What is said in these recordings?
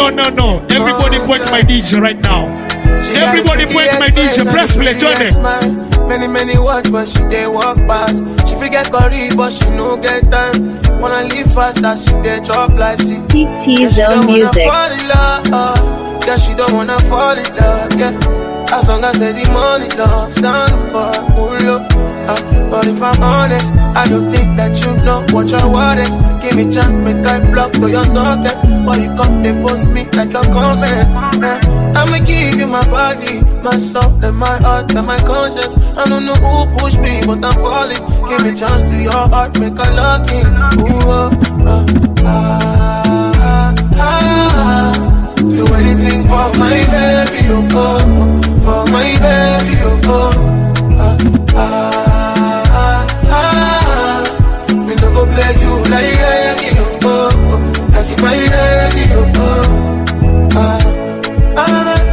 No. Everybody point my DJ right now. Everybody point my DJ. Press play, Johnny. Many watch, but she they walk past. She forget curry, but she no get time. Wanna live fast, as she they drop like see. T-Zone Music. Yeah, she don't wanna fall in love. Yeah, as long as I the money love, stand for pull up. But if I'm honest, I don't think that you know what your word is. Give me chance, make I block to your socket. But you come, they post me like a comment. I'ma give you my body, my soul, and my heart, and my conscience. I don't know who pushed me, but I'm falling. Give me chance to your heart, make I lock in. Do anything for my baby, you go. For my baby, you go. Me no go play you like reggae, you go. Like my reggae, you go. My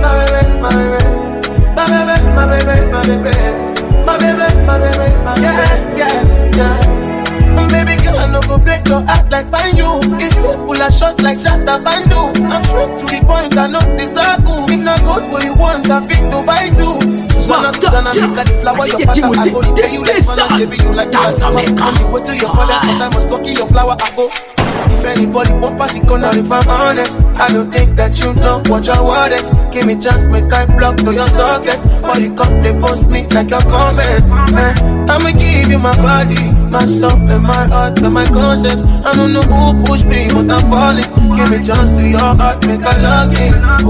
baby, yeah. Baby girl, I no go break your heart like banjo. It's simple as short like Shatta Bandu. I'm straight to the point, I know the circle. If not good, what you want, I fit to buy too. Susanna, make a the flower, your father, I go repay you like man, I give you like dance, I make you wait till your father, cause I must lucky your flower, I go. If anybody won't pass it, corner, if I'm honest, I don't think that you know what your word is. Give me chance, make I block to your socket. Or you come, they post me like your comment. I'ma give you my body, my soul, and my heart, and my conscience. I don't know who pushed me, but I'm falling. Give me chance to your heart, make I log in.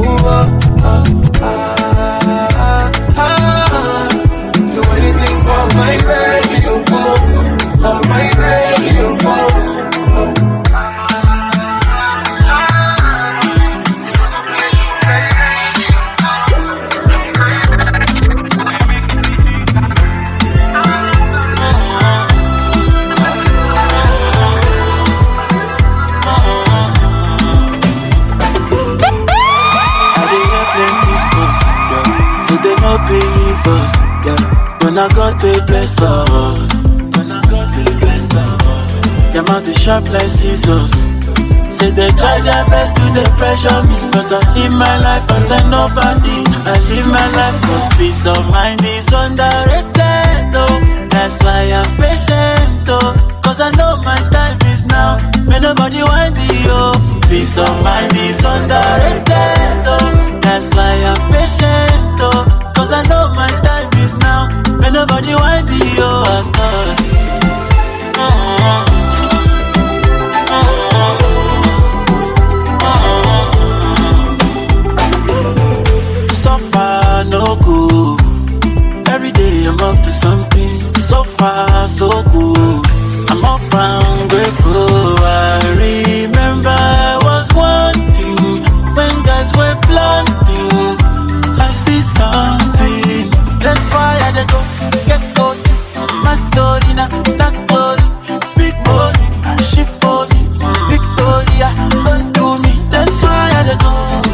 Do anything for my baby, you go. For my baby, you go. They no believe us, yeah. When I got the bless us, their mouth is sharp like scissors. Say they try their best to they pressure me, but I live my life as a nobody. I live my life cause peace of mind is underrated, oh. That's why I'm patient, oh. Cause I know my time is now. May nobody want me, oh. Peace of mind is underrated, oh. That's why I'm patient, oh. Cause I know my time is now. May nobody want me, oh. So far, no good. Every day I'm up to something. So far, so good. I'm up and grateful. I remember I was wanting when guys were planting. I see something. That's why I go get caught. My story now, not glory. Big money, she for me. Victoria, don't do me. That's why I go.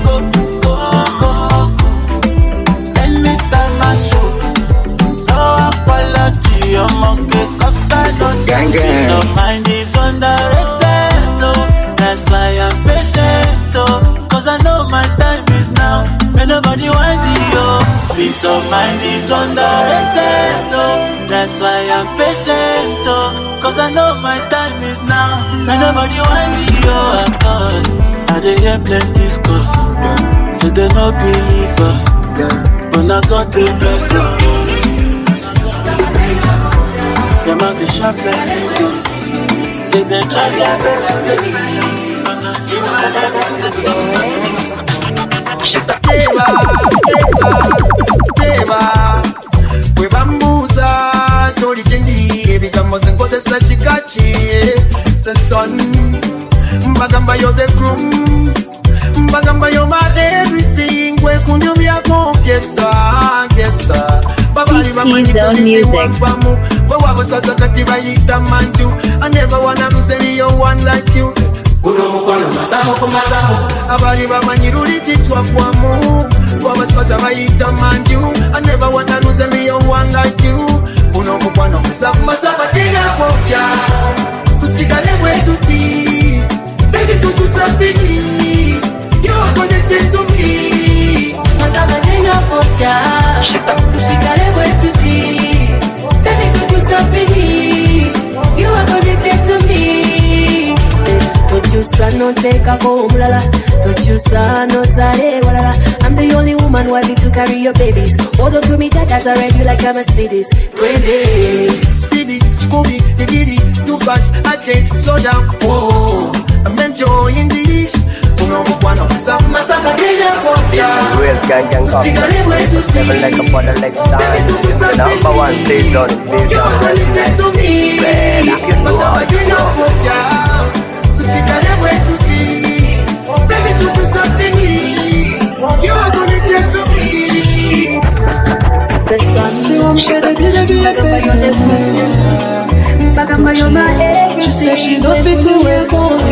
Anytime I show, no apology. I'm okay, cause I know that peace of mind is underrated, oh. That's why I'm patient, oh. Cause I know my time is now. May nobody want me, oh. Peace of mind is underrated, oh. That's why I'm patient, oh. Cause I know my time is now. May nobody want me, oh. I dey hear plenty scores, yeah. So they no believe us, yeah. But I got the blessing. Your mouth is sharp like scissors. Say they try their best to the pressure. Kwe bambuza toli kendi ebigambo zenkozesa kikaki. The sun mbagamba you're the groom, mbagamba you're my everything. Kwe kunyumyako kesa T-Zone Music. I never wanna lose anyone like you. Abali bamanyiruli titwakwamu wabaswaza bayita manju. I never wanna lose anyone like you. Uno mukwano masaba tena kwocha tusigane bwetuti baby tutusapini yo tusigale bwe tuti. Baby, tutusapeni. You are connected to me. Tochusa no take a comulala. Tochusa no sare walala. I'm the only woman worthy to carry your babies. Hold on to me tight as I ride you like a Mercedes. Speedy, Scooby, the giddy, too fast, I can't slow down. Oh, I'm enjoying this. Real gang coffee. Never like a bottle like sun. The number one place on the beat on the resident. Well, if you know how to you are gonna get to me. The sun she said she don't fit to wear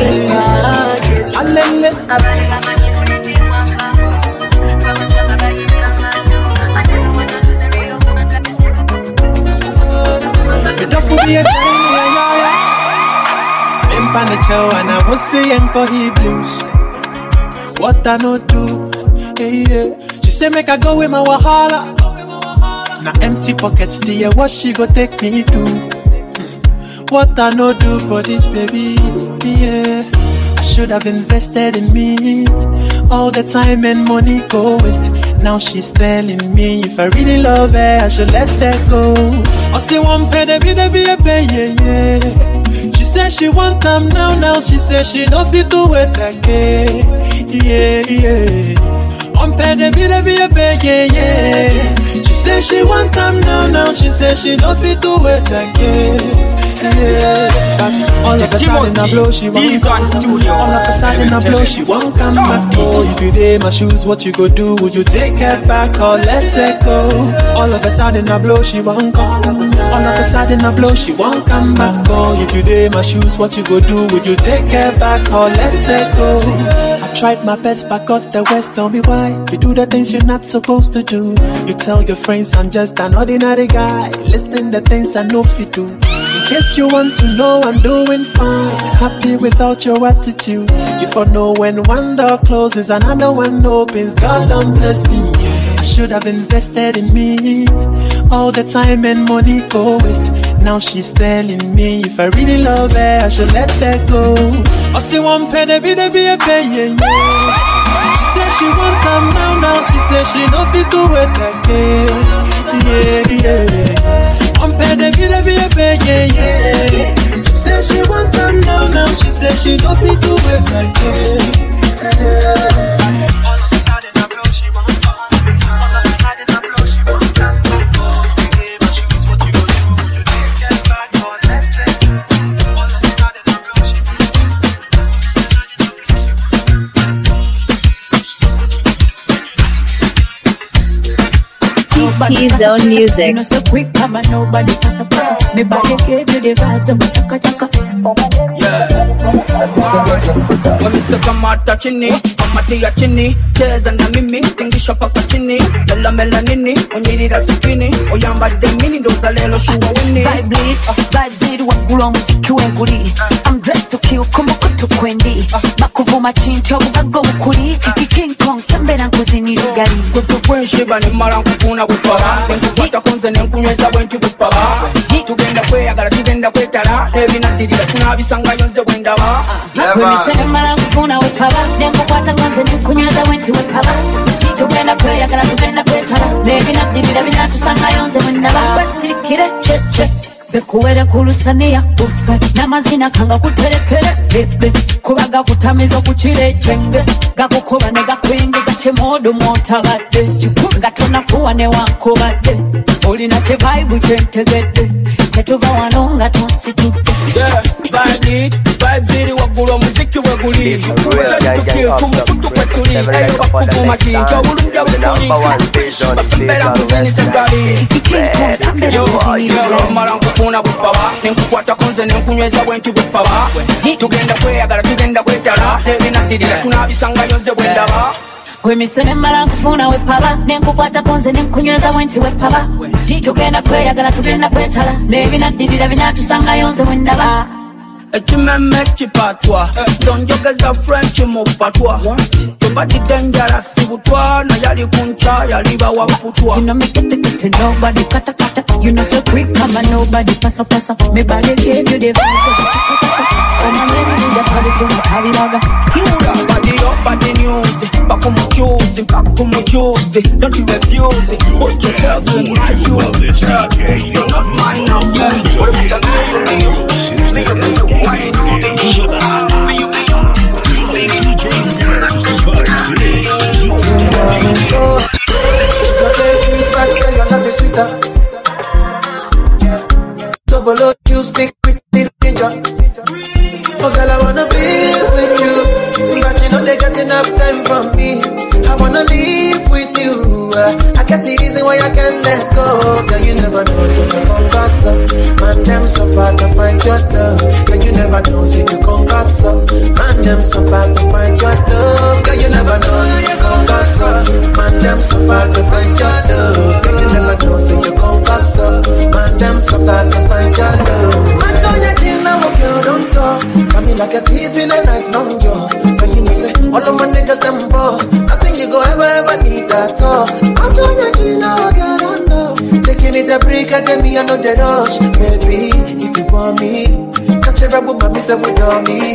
and I was saying he blues. What I no do, hey, yeah. She say make I go with my wahala. Now empty pockets, dear, what she go take me to? What I no do for this baby, yeah. I should have invested in me. All the time and money go waste. Now she's telling me if I really love her, I should let her go. I say one penny, baby, yeah. She said she want them now. She said she don't fit to wait again. Yeah. One penny, baby, yeah. She said she want them now. She said she don't fit to wait again. That's all of a sudden I blow, she won't come back. All of a sudden I blow, she won't come back. Oh, if you did my shoes, what you go do? Would you take her back or let her go? All of a sudden I blow, she won't come. All of a sudden I blow, she won't come back. Oh, if you did my shoes, what you go do? Would you take her back or let her go? See, I tried my best, but got the West. Tell me why you do the things you're not supposed to do. You tell your friends I'm just an ordinary guy. Listen the things I know if you do. In case you want to know, I'm doing fine. Happy without your attitude. You for know when one door closes, another one opens. God don't bless me. I should have invested in me. All the time and money go waste. Now she's telling me if I really love her, I should let her go. I see one penny, baby, yeah. She said she want them now. She said she don't fit to wait again. Yeah. One penny, baby, yeah. She said she want them now. She said she don't fit to wait again. All of a sudden I blow, she won't come. All of a sudden I blow, she won't come back. If you gave her shoes, what you go do? Would you take her back or let her go? All of a sudden I blow, she won't come. T-Zone Music. You know so quick, I'm a nobody passa. Me body gave you the vibes, I'm a chaka. Yeah. Wamesaka mata chini, kamati ya chini, cheza na mimi, tingisha paka chini, lala mela nini, onyirira sipini, oyamba demini, ndoza lelo shuwa wini. Vibe lit, vibes need wakulo muziki wenguli. I'm dressed to kill, kumukutu kwendi. Makuvuma chinti, obugago mukuli. King Kong, sembe na kuzini lugali. Kutu kwenshi bani mara nkufuna wipara. Nkukwata kunze nenkunyweza wenki wipara. Tugenda kweyagala, tugenda kwetala. Ebina dirira, tunabisanga yonze wendaba. Wemisene mara nkufuna wipara. Nenkukwata kunze nenkunyweza wenki wipara. Tugenda kweyagala, tugenda kwetala. Ebina dirira, binatusanga yonze wendaba. Kwesirikire, cheche. Zekuwere kulusania ufe namazina kanga kuterekere bebe kubaga kutamiza kuchire chenge gakukoba ne gakwengeza chemodo motabadde chikunga tonafuwa ne wankobadde olina che vibe chentegedde tetuva wanonga tusitudde yeah vibe ziri wagulo muziki weguli tukio kumukutu kwetuli ayo bakuvuma chinjo bulunja bukuli basembera kuzeni sekali mara nkufuna bupaba nenkukwata konze nenkunyweza bwenti bupaba tugenda kweyagala tugenda kwetala ebinadirira tunabisanga yonze bwendaba Wemisene mara nkufuna wepaba nenkukwata konze nenkunyweza bwenti wepaba tugenda kweyagala tugenda kwetala nebinadirira binatusanga yonze bwendaba Et tu me mets qui pas toi. Don't you get a friend qui m'ouvre pas toi. Ton body dangerous si vous toi. Na yali kuncha yali bawa pour toi. You know me get nobody kata kata. You know so quick come and nobody passa passa. Me body gave you the vibes of the kata. Oh my baby is a party from the party laga. Chula body up body news. Back on my choose, back on my choose. Don't you refuse it. Put yourself in my shoes. You're not mine now. What if I you speak with the danger. Oh girl, I wanna be with you, but you know they got enough time from me. I wanna live with you. I get the reason why I can't let go. Girl, you never know, so you conquer up. Man, them so far to find your love. Girl, you never know, so you conquer up. Man, them so far to find your love. Girl, you never know, so you conquer up. Man, them so far to find your love. Girl, you never know, so you conquer up. Man, them so far to find your love. Match on your chin now, girl, don't talk. Coming like a thief in the night, long jaw. But you know, say, all of my niggas, them ball. Nothing you go ever need at all. Match on your chin now, girl, don't know. Taking it a break, I tell me I know the rush. Baby, if you want me, catch a rebel, my miss with me.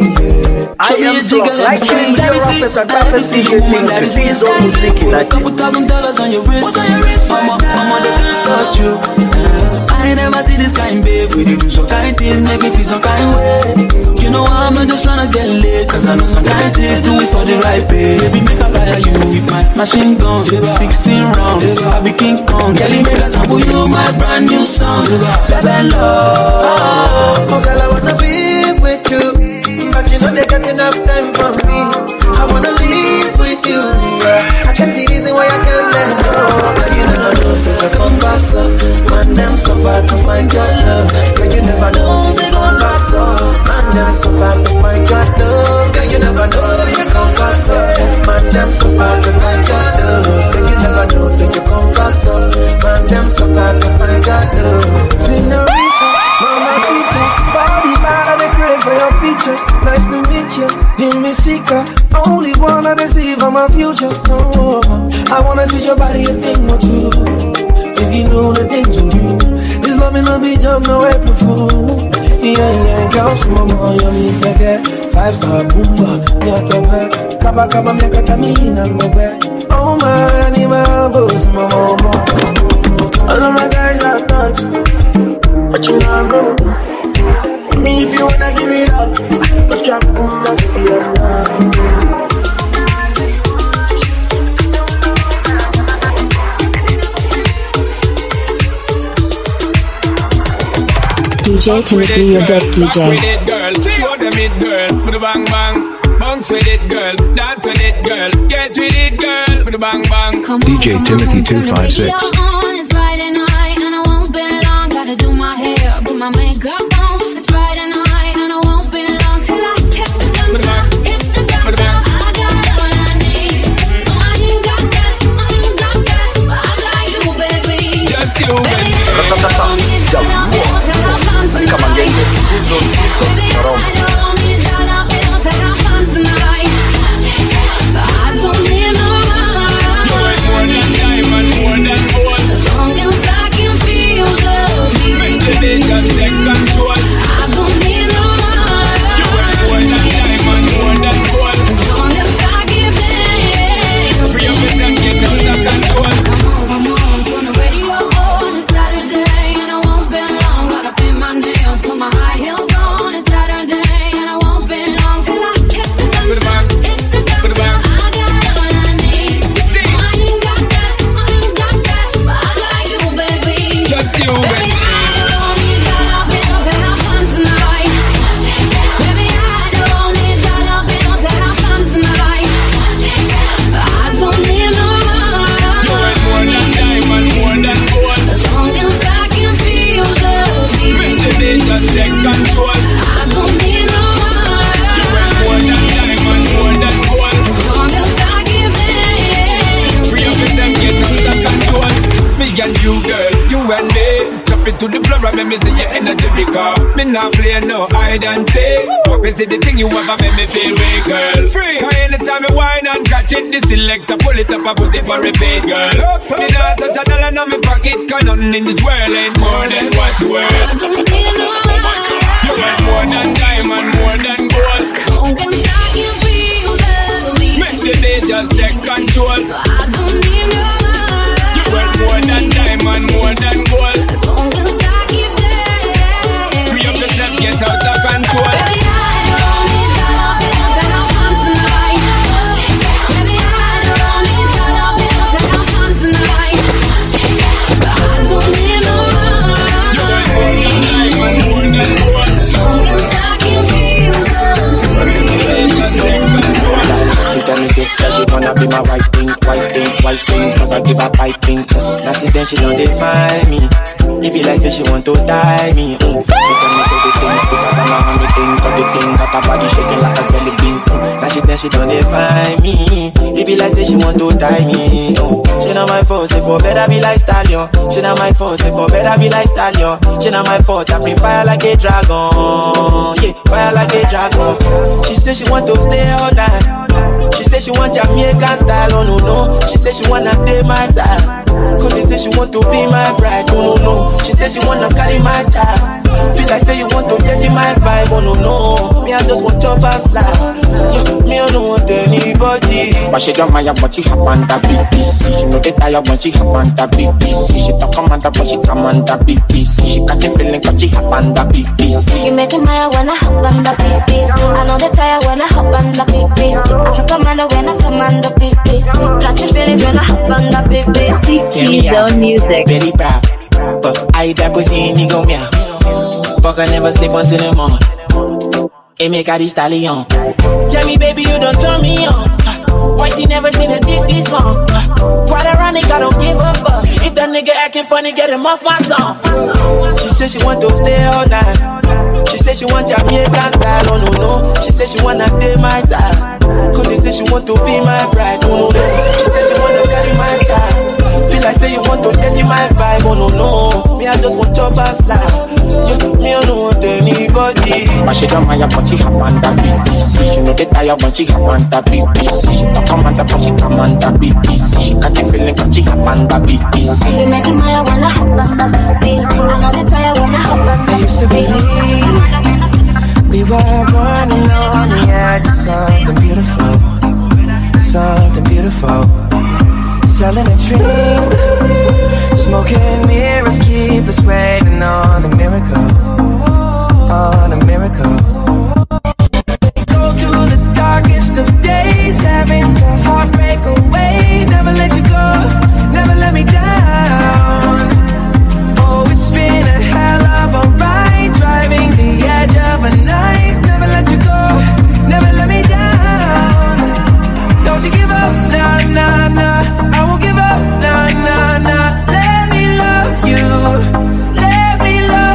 I am so like the office and prophecy getting the trees on music like $2,000 on your wrist. Mama, they can't touch you. I never see this kind, babe. We do some kind things, make me feel some kind way. You know I'm not just tryna get lit, cause I know some kind chicks do it for the right pay. Baby, make a fire you with my machine gun. 16 rounds, I be King Kong. Kelly, make a sample you my brand new song. Baby, love. Oh girl, I wanna be with you, but you know they got enough time for me. I wanna live with you. I can't see reason why I can't let go. Girl, you never know, so they come pass up. Man, them so far to find your love. Girl, you never know, so they come pass up. Man, them so far to find your love. Girl, you never know, so you come pass up. Man, them so far to find your love. Girl, you never know, so you come pass up. Man, them so far to find your love. Señorita, mamacita, body bad, I pray for your features. Nice to meet you, Dime Sika. Only wanna deceive on my future. Oh, I wanna teach your body a thing or two. If you know the things you do, this love will be jump no April Fool. Yeah, girls, mama, you need to get 5-star boomba. Nyata kaba kaba miaka tamina mbe. Oh my, ni boss, mama. All of my guys are thugs, but you know I'm broke. Me if you wanna give it up, let's drop boomba. DJ Timothy, your dead DJ. With it, girl. Show them it, girl. With a bang bang. Bounce with it, girl. Dance with it, girl. Get with it, girl. With a bang bang. DJ Timothy 256. It's Friday night and I won't be long. Gotta do my hair, put my makeup on. It's Friday night and I won't be long till I hit the dance floor. Hit the dance floor. I got all I need. No, I ain't got cash, but I got you, baby. Just you, baby. Come on, get it. To the floor make me see your energy because me not play no hide and seek. What is it the thing you ever make me feel way, girl? Free. Cause anytime me whine and catch it, the selector pull it up and put it for repeat, girl. Me not touch a dollar in my pocket, cause nothing in this world ain't more than what you worth. You worth more than diamond, more than gold. Make the day just take control. You worth more than diamond, more than gold. Free up yourself, get out of control. Baby, I don't need dollar bills to have fun tonight. Baby, I don't need dollar bills to have fun tonight. I don't need no money. You worth more than diamond, more than gold. She tell me say that she wanna be my wife thing, cause I give her piping. Now see then she don't define me. If you like say she want to tie me, she tell me say the things bigger than my honey thing, cause the thing got her body shaking like a jelly bean. Now she then she don't define me. If you like say she want to tie me, she not my fault, say for better be like stallion. She not my fault, say for better be like stallion. She not my fault, I bring fire like a dragon, yeah, fire like a dragon. She say she want to stay all night. She say she want Jamaican style, oh no no. She say she wanna take my side. Cause they say she want to be my bride, oh no no. She say she wanna carry my child. Feel like say you want to get in my vibe, oh no no. Me I just want your past life. Yeah, me I don't want anybody. But she don't mind when she hop on the BBC. She know they tired when she hop on the BBC. She talk commander but she command the BBC. She got the feeling cause she hop on the BBC. You make me mad when I hop on the BBC. I know they tired when I hop on the BBC. I'm a commander when I command the BBC. Catch your feelings when I hop on the BBC. T-Zone Music. Very proud, but I that pussy in go me. Fuck I never sleep until the morning. It make her the stallion. Tell me baby you don't turn me on. Why she never seen a dick this long? Quite ironic, I don't give a fuck. If that nigga acting funny, get him off my song. She said she want to stay all night. She said she want Jamaican style, oh no no. She said she wanna take my side. Cause they say she want to be my bride, oh no no. She said she wanna carry my child. Feel like say you want to get in my vibe, oh no no. Me I just want your past life. Yeah, me I don't want anybody. But she don't mind when she hop on the BBC. She know they tired when she hop on the BBC. She talk commander but she command the BBC. She got the feeling cause she hop on the BBC. You make me mad when I hop on the BBC. I know they tired when I hop on the BBC. I used to believe we were running on the edge of something beautiful, something beautiful. Selling a dream, smoking mirrors keep us waiting on a miracle, on a miracle. Go through the darkest of days, having to heartbreak away. Never let you go, never let me down. Oh, it's been a hell of a ride, driving the edge of a knife. Never let you go, never let me down. Don't you give up, nah, nah, nah. I won't give up, nah, nah, nah. Let me love you, let me love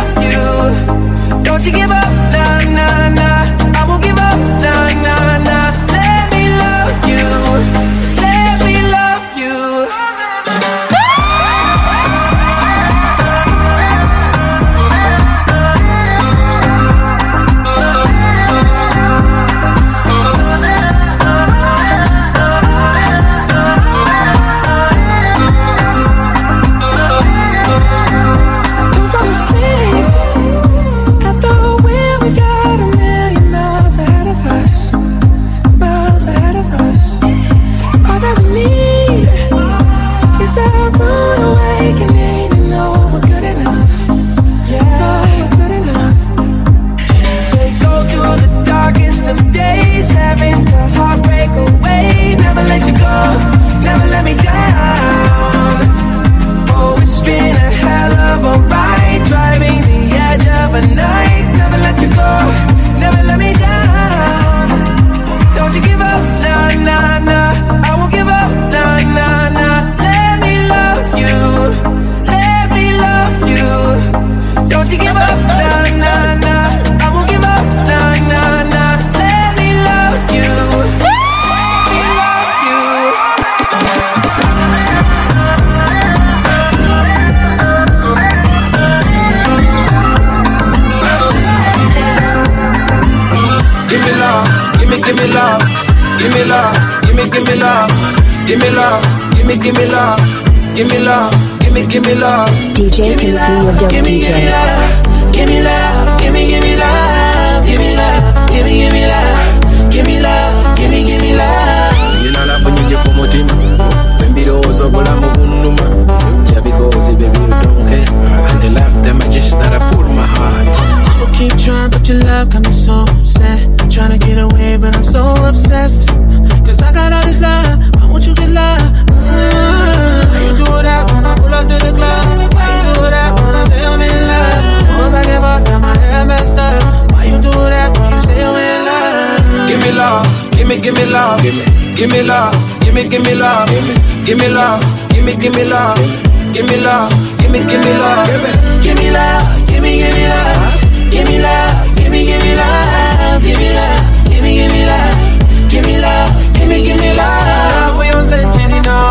give me love, give me love, give me love, give me love, give me love. DJ Timothy, your dope DJ. Give me love, give me love, give me love, give me love, give me love, give me love. You know love when you get promoted. When be those up, I'm a woman. Just because baby you don't care. And the last time I just that I put my heart. I'll keep trying, but your love got me so upset. Trying to get away, but I'm so obsessed. Cause I got all this love, I want you to love. Why you do that when I pull up to the club? Why you do that when I say I'm in love? Go back and forth, got my hair messed up. Why you do that when you say I'm in love? Give me love, give me love, give me love, give me love, give me love, give me love, give me love, give me love, give me love, give me love, give me love, give me love, give me love, give me love, give me love, give me love. We don't say Jenny no,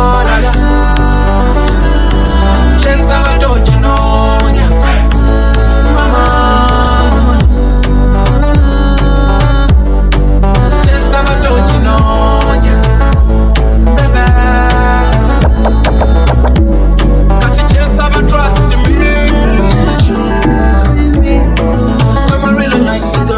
chance I don't you know, mama. Chance I don't you know, baby. Got your chance of trust in me. I'm a really nice girl.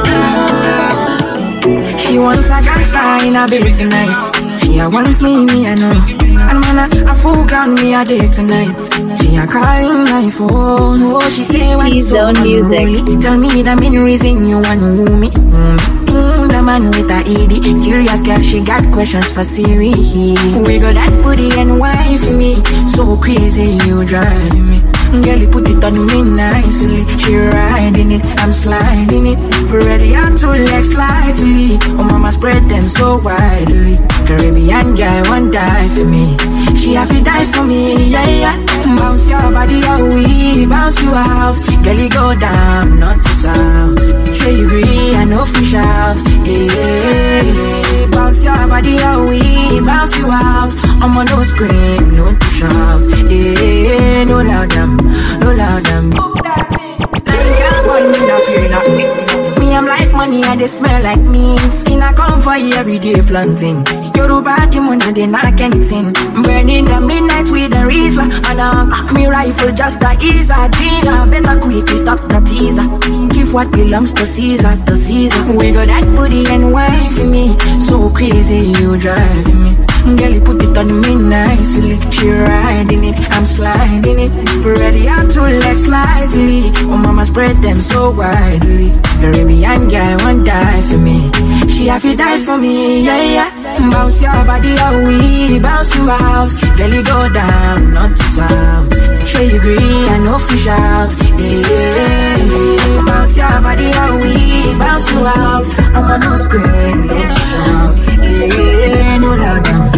She wants a gangster in a bed tonight. She wants me I know. And man, a full ground me a day tonight. She a calling my phone. Oh, she say when it's so unruly. Tell me the main reason you want to me. The man with a ED. Curious girl, she got questions for Siri. We got that booty and wife me. So crazy you driving me. Girl, you put it on me nicely. She riding it, I'm sliding it. Spread your two legs slightly. Oh, mama spread them so widely. Caribbean girl won't die for me. She have to die for me, yeah, yeah. Bounce your body out, we bounce you out. Girl, you go down, not to south. Sure you agree, I know fish out. Yeah, bounce your body out, we bounce you out. I'm on no scream, no to shout. Yeah, no loud them, no loud them. Boy, me not fear that. Me, I'm like money, and they smell like mint. Skin I come for you every day flaunting. Yoruba demon and they knock anything. Burning the midnight with a Rizla. And I cock me rifle just to ease a Gina. Better quickly stop the teaser. Give what belongs to Caesar, to Caesar. We got that booty and wife in me. So crazy you driving me. Girl, you put it on me nicely. She riding it, I'm sliding it. Spread your two legs slightly. Oh, mama spread them so widely. Caribbean girl won't die for me. She have to die for me, yeah, yeah. Bounce your body out, we bounce you out. Girl, you go down, not to south. Sure you agree, I know fish out. Yeah, bounce your body out, we bounce you out. I'm on no screen, no shout. Yeah, no loud down.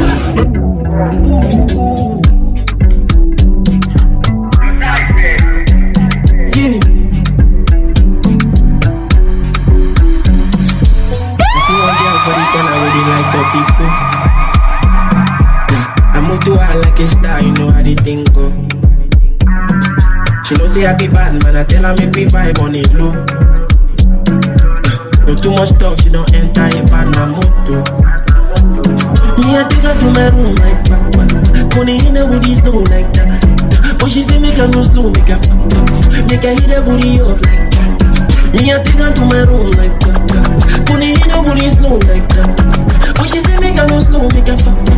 Yeah. Like the people, yeah. I move to her like a star, you know how the thing go. She know say I be bad man, I tell her make me vibe on it low. No too much talk, she don't enter a bad man mood. Me I take her to my room like back. Pony in her booty slow like that. When she say make her no slow, make her make her hit her booty up like that. Me I take her to my room like that. Pony in her booty slow like that. When she say make her no slow, make her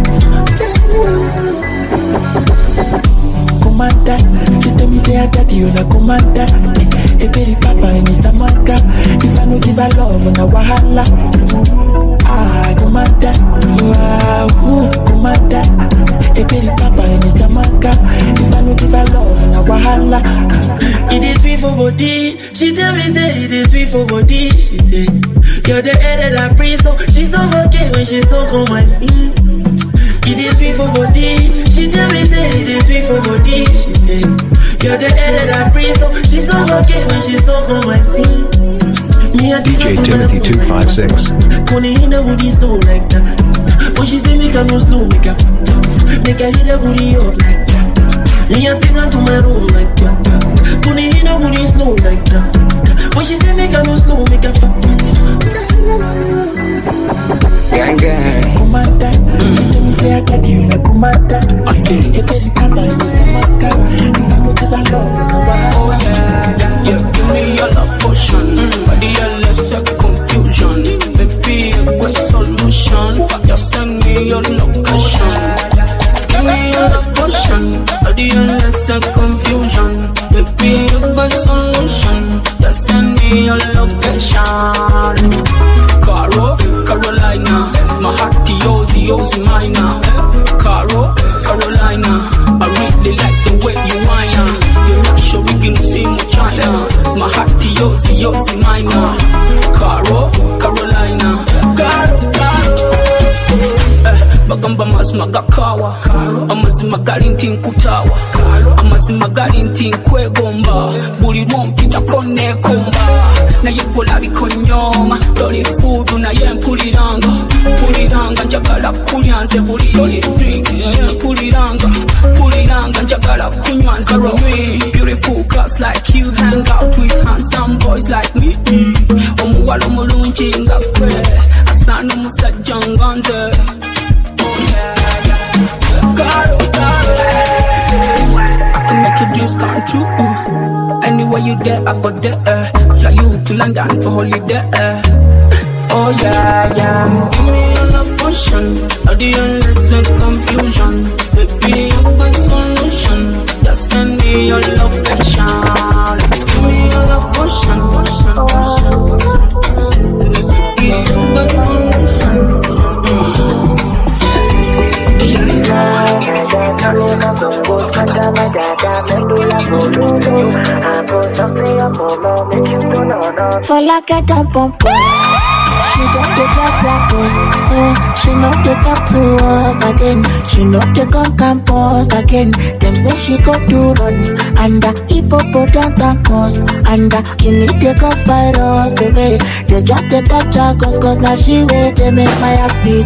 Commander, she tell me say her daddy you na commander. A baby papa and it's a marker. If I no give her love, na wahala. Ah, commander, commander. A baby papa and it's a marker. If I no give her love, na wahala. It is sweet for body. She tell me say it is sweet for body. She say you're the air that I breathe, so she's so okay when she's so on my feet. It is sweet for body. She tell me say it is sweet for body. She say you're the air that I breathe, so she's so okay when she's so on my feet. Me a DJ Timothy 256. Pony in her booty slow like that. When she say make her no slow, make her hit her booty up like that. Me a take her to my room like that. Pony in her booty slow like that. When she say make her no slow, make her gang gang. Commander, Yossi Minor. Carolina. Bagamba mazima gakawa amazima gali nti nkutawa amazima gali nti nkwegomba buli lwompitako nekomba naye golabiko nyoma toli fudu naye mpuliranga njagala kulyanze buli toli drink mpuliranga njagala kunywanze me beautiful girls like you hang out with handsome boys like me omuwala omulungi nga gwe asana omusajja nga nze I can make your dreams come true. Anywhere you there, I go there. Fly you to London for holiday. Oh yeah. Give me your love potion, all the endless and confusion. Baby, you're my solution. Just send me your love pension. Give me your love potion. Baby, you're my solution. For like a dump on she don't get drop rappers, so she know they talk to us again. She know they come campus again. Them say she go do runs and hippopotamus and Guinea they cause virus away. They just they touch her cause now she wait. They make my ass beat.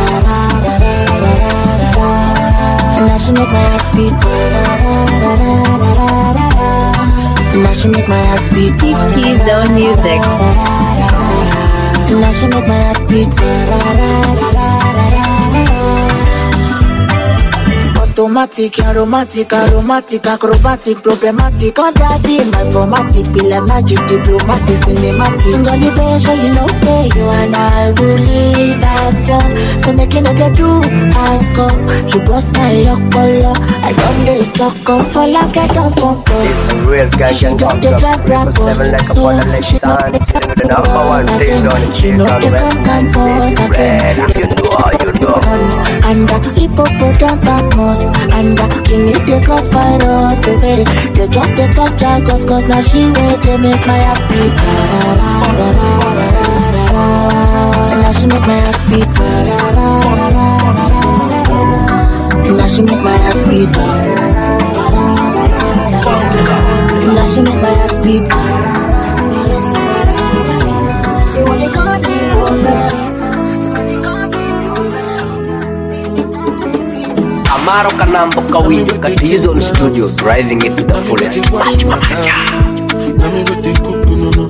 Now she make my ass beat. Now she make my ass beat. T-Zone Music. Now she make my ass beat. Automatic, aromatic, acrobatic, problematic. On driving my formatic, bill magic, diplomatic, cinematic. Ngoli beja, you know, say you and I will live as strong. So making a get do, ask up. You bust my color, I don't do sucker. For like I don't pump us. This is real gang pump up. 7 like a bottle like sun. Sitting with the number one place on the chick on West Red. If you know how you know. And hippopotamus and Guinea they cause virus away. They just they touch her cause now she wait. They make my ass beat. And now she make my ass beat. And now she make my ass beat. And now she make my ass beat. They want to call me over. Amaro Kanambo Kawinyo T-Zone Studio, driving it to the fullest. Nami with the cook, no.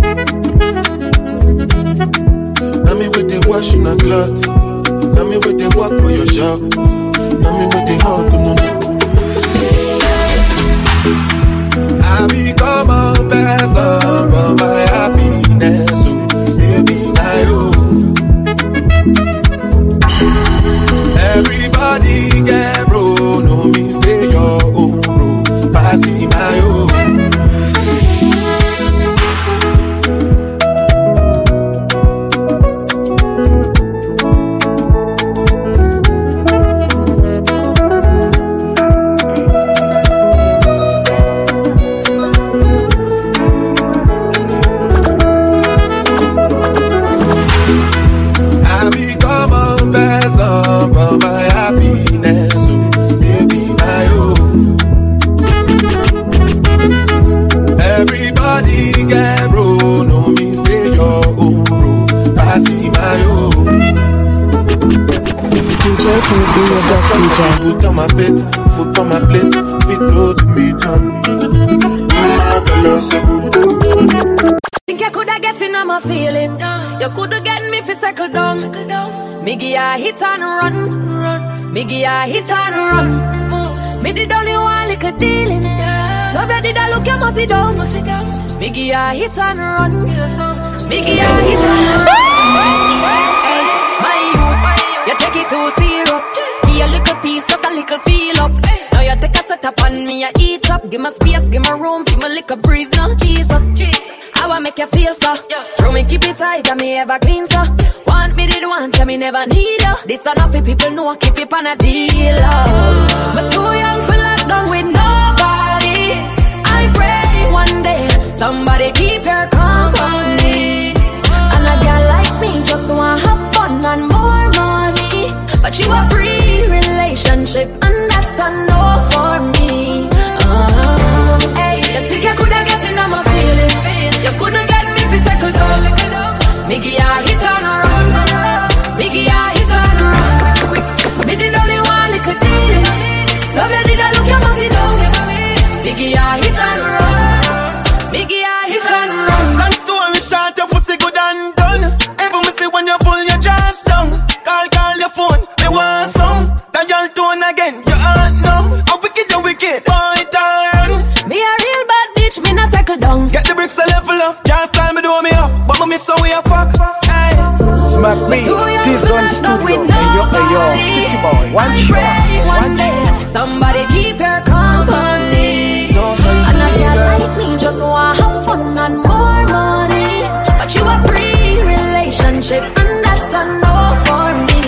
Nami with the washing a cloth. Nami with the work for your shop. Nami with the hug, no. I become a person for my happiness, so still be my own. Everybody get bro, no me say your own bro, passing my own. Put on my feet, foot on my plate, fit no to me turn. Think I coulda get in on my feelings. You coulda get me fi settle down. Me give ya hit and run. Me give ya hit and run. Me did only one little dealings. Love you did I look you must sit down. Me give ya hit and run. Me give ya hit and run. Hey, my youth, you take it too serious. A little piece, just a little feel up. Now you take a set up on me, I eat up. Give me space, give me room, give me little breeze. Now Jesus, how I make you feel so? Throw me keep it tight, and me ever clean so. Want me did want, tell me never need you. This enough for people know I keep it on a deal. But too young for lockdown with nobody. I pray one day somebody somebody keep your company. And a girl like me just wanna have fun and more money, but you a pre-relationship and that's a no for me. Hey, you think you coulda get in my feelings? You coulda get me fi settle down. Miggy a hit and run, Miggy a hit and run. Me did only one little dealings. Love you did a look you must sit down. Miggy a hit and run, Miggy a hit and run. Long story short, your pussy good and done. Every me see when you pull your jaws down. Call your phone, me want some. That y'all tone again, you aren't numb. How wicked you wicked, boy turn. Me a real bad bitch, me not settle down. Get the bricks a level up, can't style me do me up. But me miss how we a fuck, hey. Smack me, this one studio. Ayo, City Boy, one shot. One day, somebody keep your company. And a girl like me just want have fun and more money, but you a pre-relationship and that's a no for me.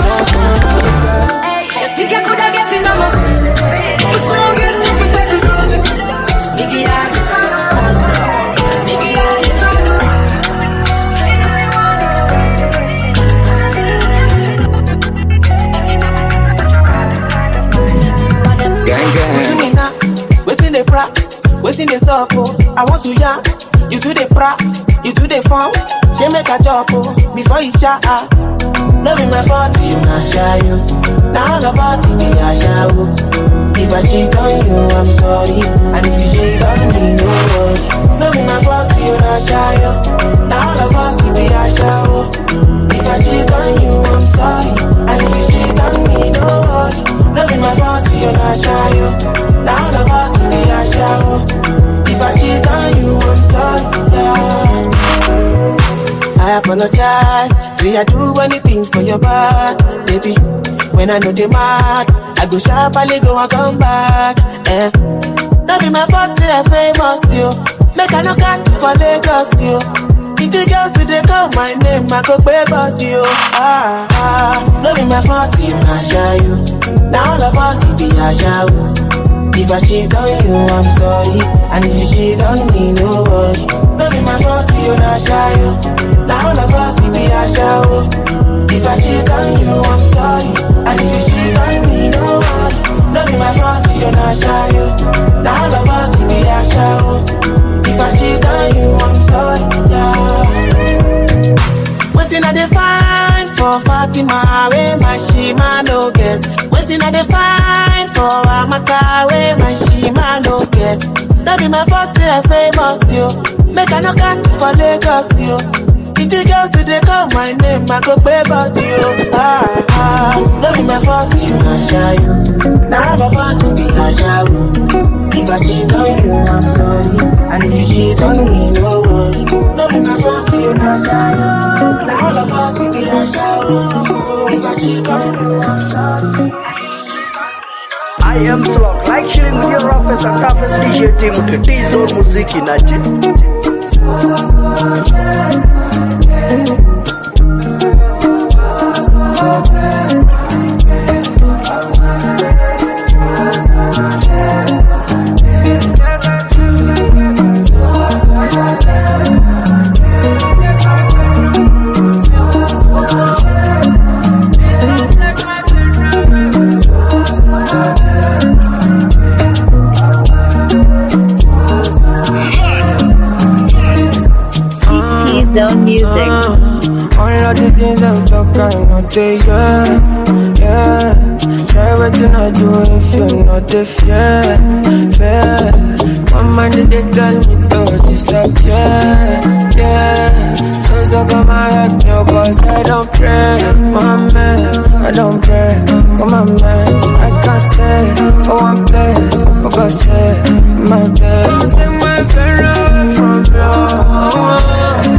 Hey, you think you coulda get in my feelings? But you don't get to be settled down. Miggy a hit and run, Miggy a hit and run. Waiting the pra, waiting the sup, I want to ya. You to the pra, you to the farm. She make a job, before you shot. No be my fault, you not shy you. Now all of us, be a show. If I cheat on you, I'm sorry. And if you cheat on me, no worry. No be my fault, you not shy you. Now all of us, be a show. If I cheat on you, I'm sorry. And if you cheat on me, no worry. No be my fault, you not shy you. Now all of us, be a show. If I cheat on you, I'm sorry, yeah. I apologize. See, I do anything for your back, baby. When I know they mad, I go sharply go and come back. That be my fault, say I famous, you. Make I no cast for Lagos, you. If the girls see they call my name, I go pay about you. That be my fault, you not shy, you. Now all of us, it be a show. If I cheat on you, I'm sorry. And if you cheat on me, no worry. No be my fault, you not shy, you. Now all of us, it be a show. If I cheat on you, I'm sorry. And if you cheat on me, no worry. No be my fault, you not shy, you. Now all of us, it be a show. If I cheat on you, I'm sorry, yeah. Waiting at the fine for Fatima, where my shima no get. Waiting at the fine for Amaka, where my shima no get. That be my fault, say I famous, you. Make I no cast for Lagos, you. If the girls see they call my name, I go pay about you. That be my fault, you not shy, you. Now all of us will be a show. If I cheat on you, I'm sorry. And if you cheat on me, no worry. No be my fault, you not shy, you. Now all of us will be a show. If I cheat on you, I'm sorry. I am Slug, like chilling with your roughest and toughest DJ team with the Diesel Muziki Naji. Zone Music. All of the things I'm talking, not they, yeah. Try everything I do if you're not the fair. One man they tell me to disappear, yeah. So come and help me, cause I don't pray, my man, I don't pray, come on man, I can't stay for one place, for God's sake, my bed. Don't take my fear away from you.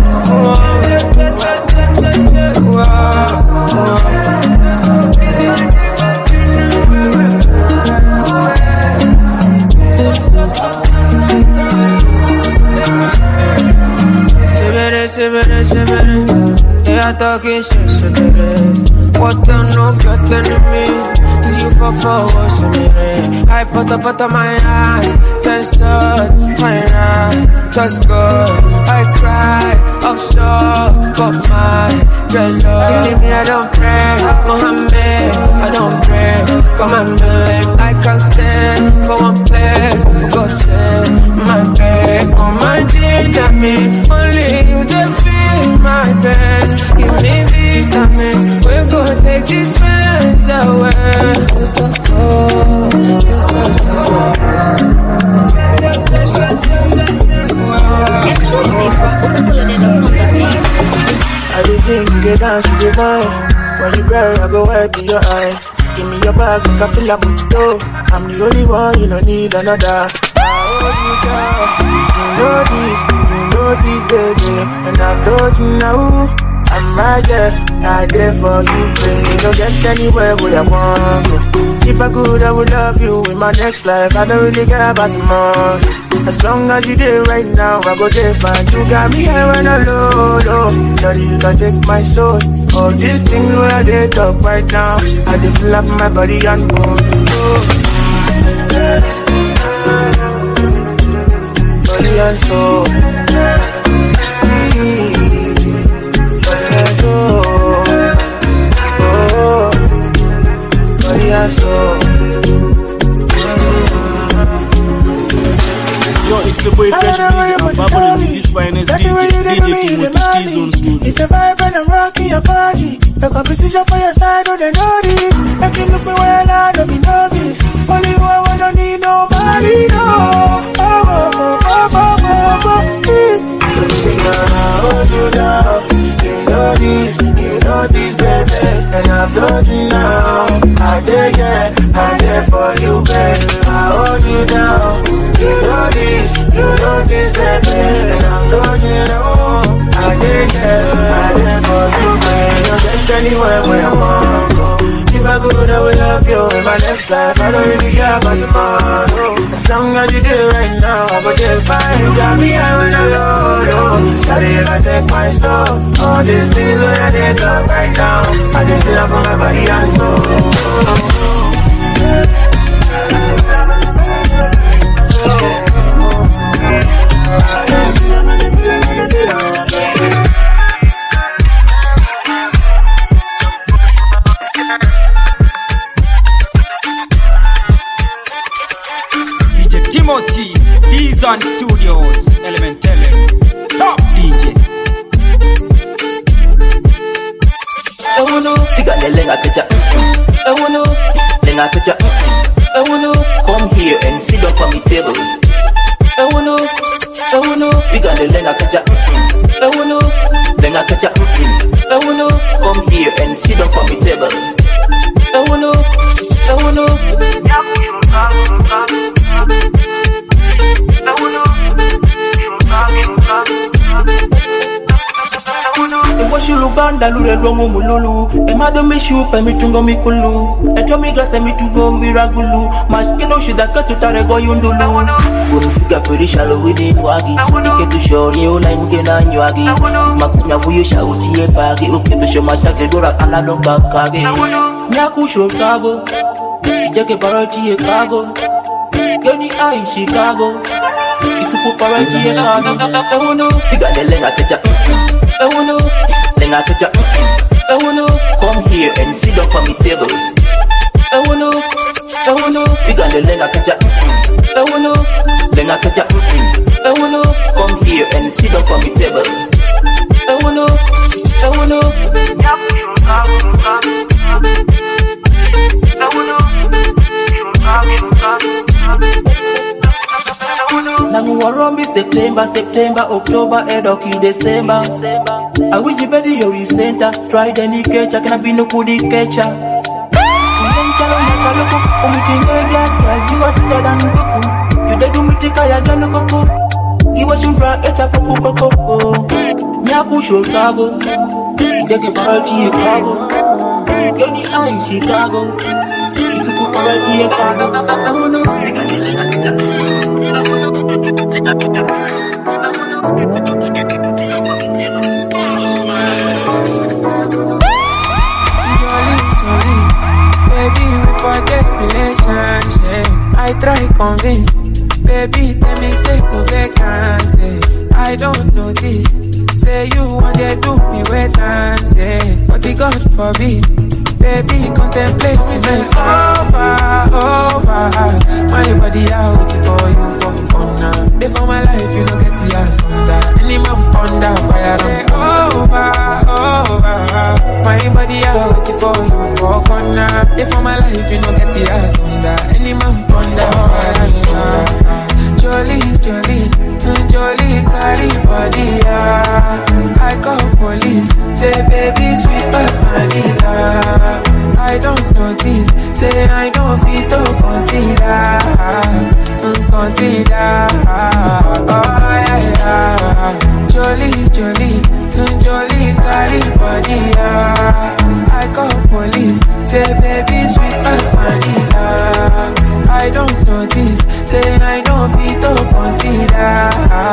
They are talking shit, what the no get enemy. See you for forward, I put up my eyes. censored. When I touch God, I cry offshore. Got my dreadlocks. Believe me, I don't pray. Mohammed, I don't pray. Come and believe I can't stand for one place. For God's sake, my babe, come and ginger me. Only you can feel my best. Give me vitamins. We're gonna take these pains away. I be singing, get down, she be mine. When you cry, I go wipe in your eyes. Give me your bag, make I feel like Buddha. I'm the only one, you don't need another. You know this, baby. And I told you now, I'm right there for you, baby. Don't get anywhere where I want to. If I could, I would love you in my next life. I don't really care about tomorrow. As long as you there right now, I go there fine. You got me here when I'm low. Sorry, you can take my soul. All these things where I did talk right now, I did fill up my body and go. Body and soul. Body and soul. Body and soul. Yo, it's a boy Fresh Music. I'm babbling with this finest DJ Timothy T-Zone Studio. It's a vibe and I'm rocking your body. The competition for your side, oh, they know this. If you look me well, I don't be novice. Only you, I don't need nobody, no. So I hold you down. You know this, baby. And I've told you now. I dare for you, baby. I hold you down. You know this, baby. And I've told you now. I dare for you, baby. Don't get anywhere where I want to go. If I could, I would love you in my next life. I don't really care about tomorrow. As long as you do right now, I go there fine. You got me here when I'm low. Sorry if I take my soul. All these things where I did up right now, I did feel up for my body and soul. DJ Timothy, T-Zone Studios, Elementary, top DJ. Figure the lenga catcha. Lenga catcha. Come here and sit down for me table. Figure the lenga catcha. Lenga catcha. Come here and sit down for me table. Luganda lure longo mululu Emado mishupe mitungo mikulu Eto miglase mitungo miragulu Maskino shida katutare go yundulu Kunifiga perishalo within wagi Ike tu shori online gena nyuagi Makunya vuyo shauti ye bagi Uke tu shomashake dora anadon kakage Nyaku Chicago Ijeke parati ye kago Geni ai Chicago Isupu parati ye kago Figa de lenga techa Lenga techa Come here and sit down for me table. Figure the lenga techa Lenga techa Come here and sit down for me table. Nangu warombi September, October, Edoki, December. I wish you better your center. Try the nikecha, can I be no kudi kecha? You are sweeter than Goku. You did me take a John Coco. You was in front of a Coco. Nyaku Chicago. Take a party Chicago. Geni in Chicago. It's a party Baby, we forget relationship. I try convince. Baby, tell me say no vacancy. I don't notice. Say you want to do me wait and say, but the God forbid. Baby, contemplate is over. My body out for you for corner. They for my life, you don't get the ass under. Any man ponder fire say over. My body out for you for corner. They for my life, you don't get the ass under. Any man ponder fire under. Jolie, carry body, I call police. Say baby, sweet but vanilla. I don't notice. Say I don't fit to consider. Oh yeah. Jolie, carry body, I call police. Say baby, sweet but vanilla. I don't notice. Say I don't fit to consider.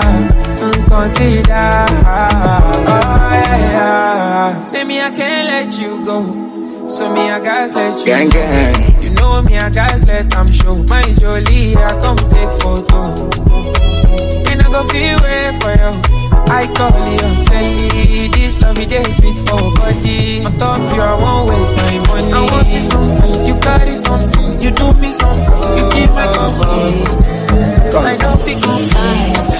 Oh yeah. Say me I can't let you go. So me I guys let you gang. You know me I guys let I'm show. My Jolie I come take photo. And I go feel way for you. I call you Sally. This lovey day sweet for body. On top you I won't waste my money. I want see something. You carry something. You do me something. You keep my confidence. I don't feel confidence.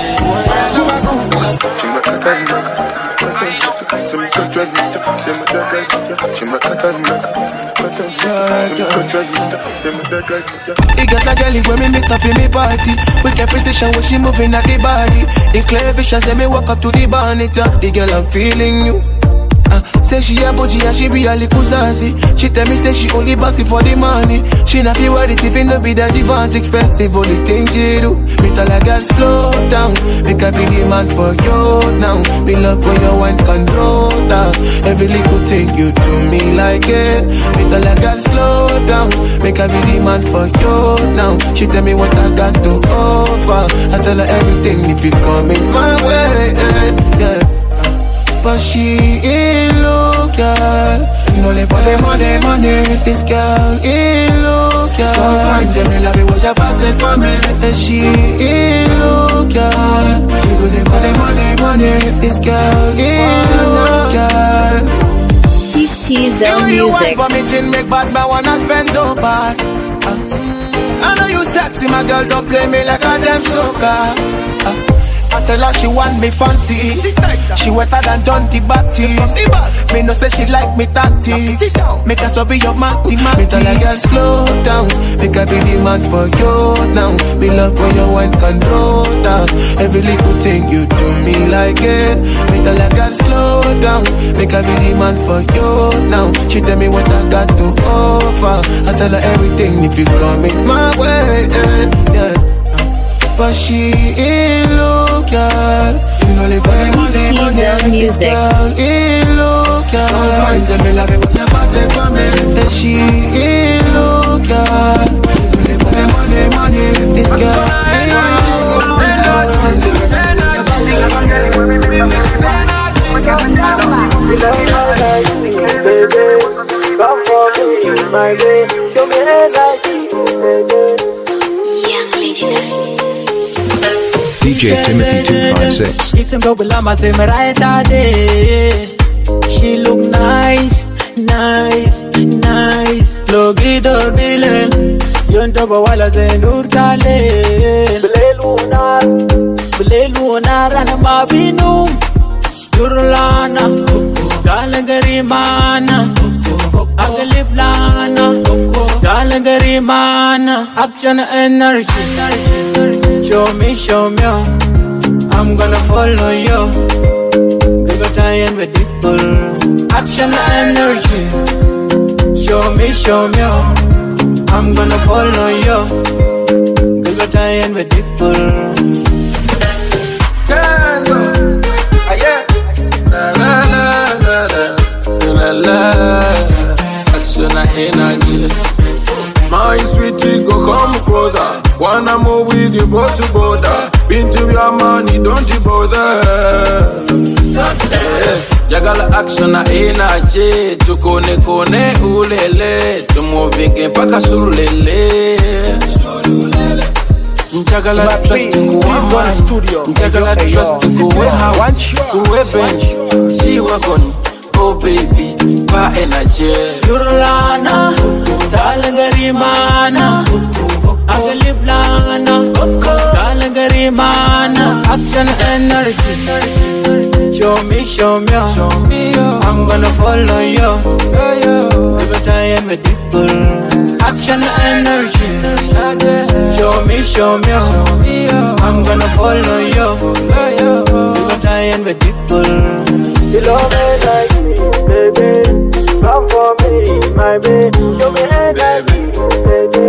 He got a girl when me meet up in me party. With the precision when she moving at the body. In clear vision say me walk up to the bonnet. The girl I'm feeling you. Say she a bougie and she really sassy. She tell me say she only bossy for the money. She not feel worried if it no be that divant expensive. Only thing she do, me tell a girl slow down. Make I be the man for you now. Me love when you want control down. Every little thing you do me like it. Me tell a girl slow down. Make I be the man for you now. She tell me what I got to offer. I tell her everything if you come in my way. Yeah. But she ain't look, girl. You know, live for the money. This girl ain't look, girl. Sometimes they me love it when you pass it for me. And she ain't look, girl. She do live for the money. This girl ain't look, girl. T-Zone Music. You want vomiting, make bad man wanna spend so bad. I know you sexy, my girl, don't play me like a damn stalker. I tell her she want me fancy. She wetter than John the Baptist. Me no say she like me tactics. Make her so be your matty. Me tell her girl slow down. Make her be the man for you now. Me love when you want control down. Every little thing you do me like it. Me tell her girl slow down. Make her be the man for you now. She tell me what I got to offer. I tell her everything if you come in my way. Yeah. But she ain't look, girl. You know, live for the money. This girl ain't look, girl. Sometimes they me love it when you pass it for me. And she ain't look, girl. You know, live for the money. This girl ain't look, girl. Sometimes they me love it when you pass it for me. Come for me, my baby. Show me energy, baby. Young Legendary. DJ Timothy 256. It's a double lama say me right day. She look nice. Look it up, Bilen. Yon toba wala zendur kale. Bele lunar ana mabinu. Yurlana, dalagarimana. Agaliplana, dalagarimana. Action energy. Show me, I'm gonna follow you. Give a time with people. Action energy. Show me, I'm gonna follow you. Give a time with people. Action energy. My sweetie, go come closer. Wanna move with you, but to bother. Been to your money, don't you bother. Jagala action na energy. Tukone kone ulele. Tumovike paka surulele. Njagala trust in Kuwa studio. Njagala trust in Kuwa house. Kuwa bench. She wagon. Oh baby, pa energy. Yurlana, Talangarimana, Agaliblana, Talangarimana, action energy. Show me, I'm gonna follow you. Every time I deeper. Action energy. Show me, I'm gonna follow you. Every time I deeper. You love me like me, baby. Come for me, my baby. Show me like me, baby.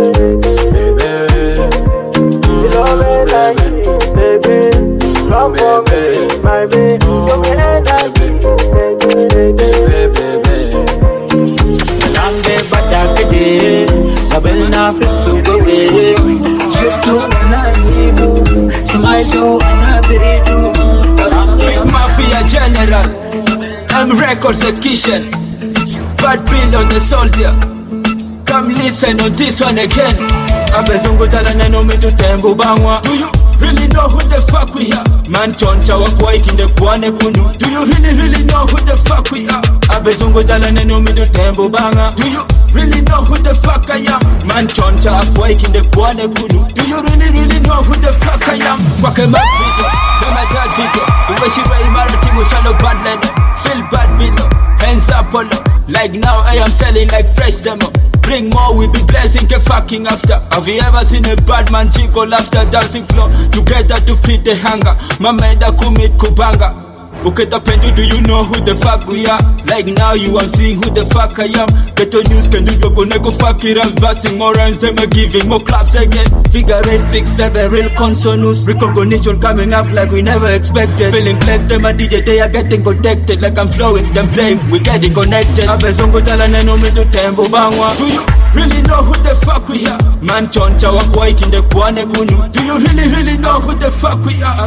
You love me like me, baby. Come for me, my baby. Show me like me, baby. Lambe badakade, kabelna fisuwe. Shukru na nibu, smile to anabidu. Big Mafia General, M Records Kitchen, Bad Bill on the soldier. Come listen on this one again. Abezungu talana no me to tembo bangwa. Do you really know who the fuck we are? Man choncha wakwa ikinde kwane kunu. Do you really know who the fuck we are? Abezungu talana no me to tembo banga. Do you really know who the fuck I am? Man choncha wakwa ikinde kwane kunu. Do you really know who the fuck I am? Kwake mat video, kama dad video. Uwe shirwa imara timu shallow bad leno. Feel bad below, hands up polo. Like now I am selling like fresh demo. Bring more, we be blessing, ke fucking after. Have you ever seen a bad man chico laughter dancing floor together to feed the hunger? Mama enda kumit kubanga. Uketa pendu, do you know who the fuck we are? Like now you am seeing who the fuck I am. Keto news can do go neko fuck it up. Busting more rhymes, them giving more claps again. Figure 8, 6, 7, real consonants. Recognition coming up like we never expected. Feeling blessed, them a DJ, they are getting connected. Like I'm flowing, them playing, we getting connected. Abezongo tala neno me to tembo bangwa. Do you really know who the fuck we are? Man choncha wakwa ikinde kwane kunu. Do you really know who the fuck we are?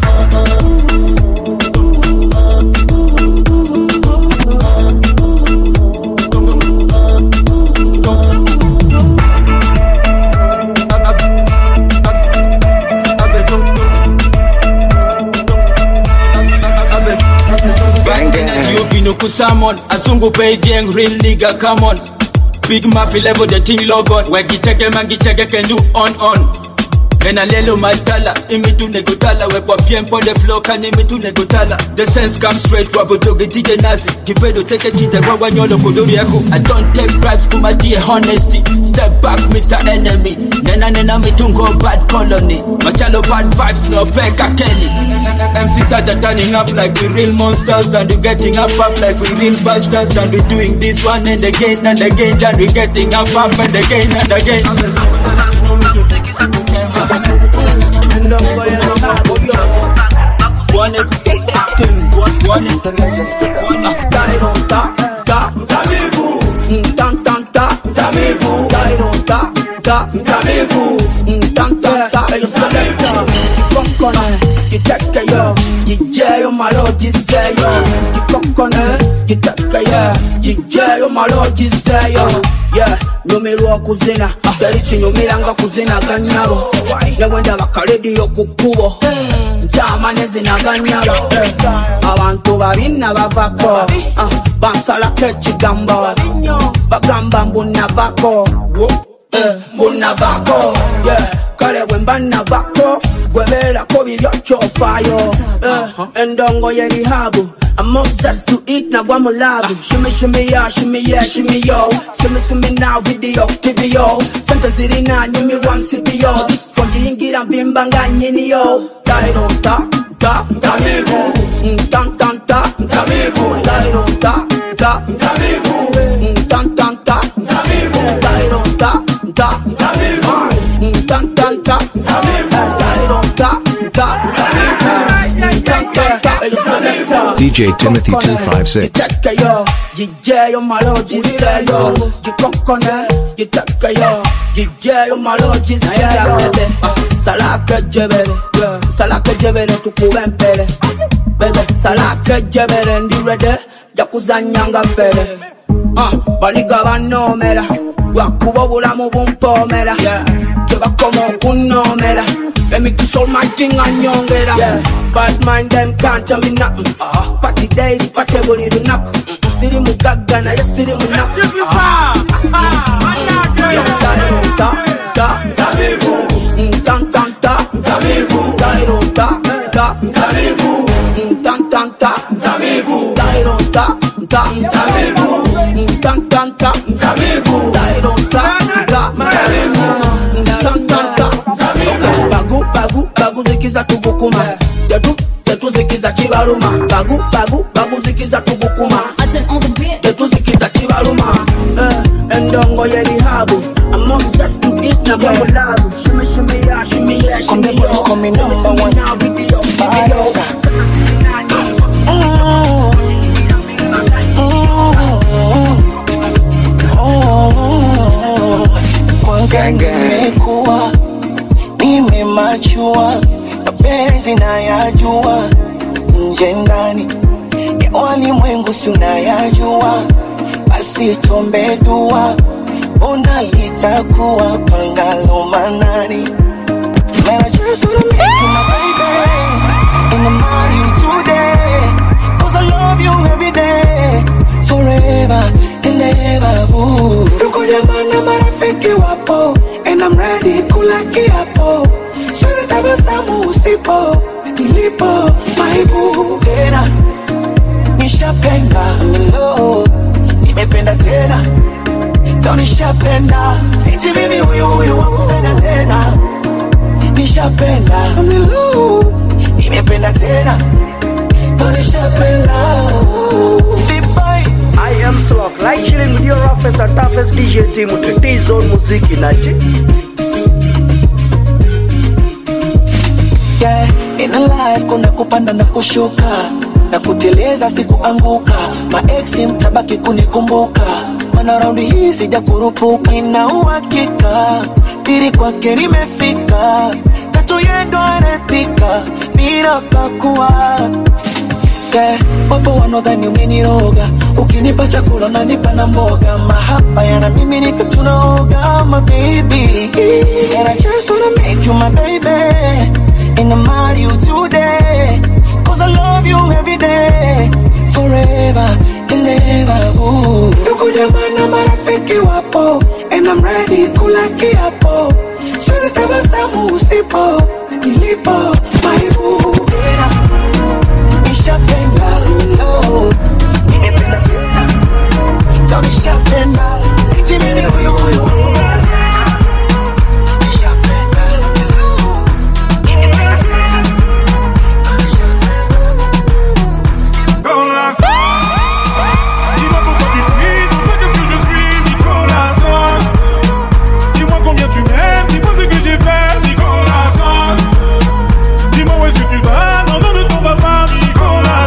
Salmon, Azungu pay gang, real nigga, come on. Big Mafia level, the thing log on. Wagi cheke mangi cheke can do on. Nena lelo matala, imi tu negotala. Wekwa piempo the flow, kan imi tu negotala. The sense comes straight, rabo doge DJ Nazi. Kipedo take it in the wawa nyolo kodori yako. I don't take bribes, kuma dear honesty. Step back, Mr. Enemy. Nena me tungo bad colony. Machalo bad vibes, no peka Kenny. MCs are turning up like we real monsters, and we getting up like we real bastards, and we doing this one and again, and we getting up and again and again. Nyumirwa kuzina, terichi nyumiranga kuzina ganyaro. Nyawenda bakaledi yokukubo, njamane zina ganyaro. Abantu barina bavako, bansala kechigamba. Bagamba mbuna vako, mbuna vako. Kale wembana vako, gwebela kobi vyocho fayo. Endongo yeri habu, I'm obsessed to eat na guamulabu. Shimmy ya, shimmy yo. Shimmy now video, TV yo. Santa zirina nyumi one CPO. Konji ingira bimbanga nyini yo. Tairo ta, tamivu. Tan, tamivu. Tairo ta, tamivu. Tan, tamivu. Tairo ta, tamivu. Tan, tamivu. Tairo ta, tamivu. DJ Timothy 256. DJ yo malo jiseyo, jikokone, jitakayo. DJ yo malo jiseyo. Salake jebele tukubempele. Bebe, salake jebele ndirede, jakuzanyanga pele. Baliga banomera, wakubo bulamu bumpomera. va como kunomera. Let me kiss all my thing and yongera. Yeah, bad mind them can't tell me nothing. Party daily, party body do knock. City mu gaga na ya city mu knock. Bagu zikiza tugukuma. Tetu zikiza chibaruma. Bagu zikiza tugukuma. Tetu zikiza chibaruma. Endongo yeni habu. I'm obsessed to eat na kwa mulabu. Shimmy ya. Call me number one. Kwanza nimekuwa nimemachua, mapenzi nayajua, nje ndani ya walimwengu si unayajua, basi tuombe dua, ona litakuwa pangalo manani. Man, I just wanna make you my baby, and I'm marry you today, 'cause I love you every day, forever and ever. Ndugu jamaa na marafiki wapo, and I'm ready kula kiapo, siwezi tabasamu usipo, nilipo my boo. Tena nishapenda milo, nimependa tena, ndo nishapenda, eti mimi huyu wakupenda tena. Nishapenda milo, nimependa tena, ndo nishapenda. I am Slock, like chilling with your roughest and toughest DJ team with T-Zone muziki naji. Yeah, in a life kuna kupanda na kushuka, na kuteleza sikuanguka, maeksi mtabaki kunikumbuka, mana raundi hii sija kurupuka. Nina uhakika pili kwake nimefika, tatu yendo anapika bila pakua. Yeah, wapo wanodhani umeniroga, ukinipa chakula unanipa na mboga, mahaba yana mimi nikatunaoga, my baby. And I just wanna make you my baby, and I'm marry you today, 'cause I love you every day, forever and ever. Ndugu jamaa na marafiki wapo, and I'm ready kula kiapo, siwezi tabasamu usipo, nilipo my boo. Nishapenda milo, nimependa tena, ndo nishapenda, eti mimi huyu nishapenda milo, nimependa tena, ndo nishapenda. Nicolas, dis-moi pourquoi tu fuis, dis-moi qu'est-ce que je suis, Nicolas. Dis-moi combien tu m'aimes, dis-moi ce que j'ai fait, Nicolas. Dis-moi où est-ce que tu vas, non, non, ne tombe pas, Nicolas.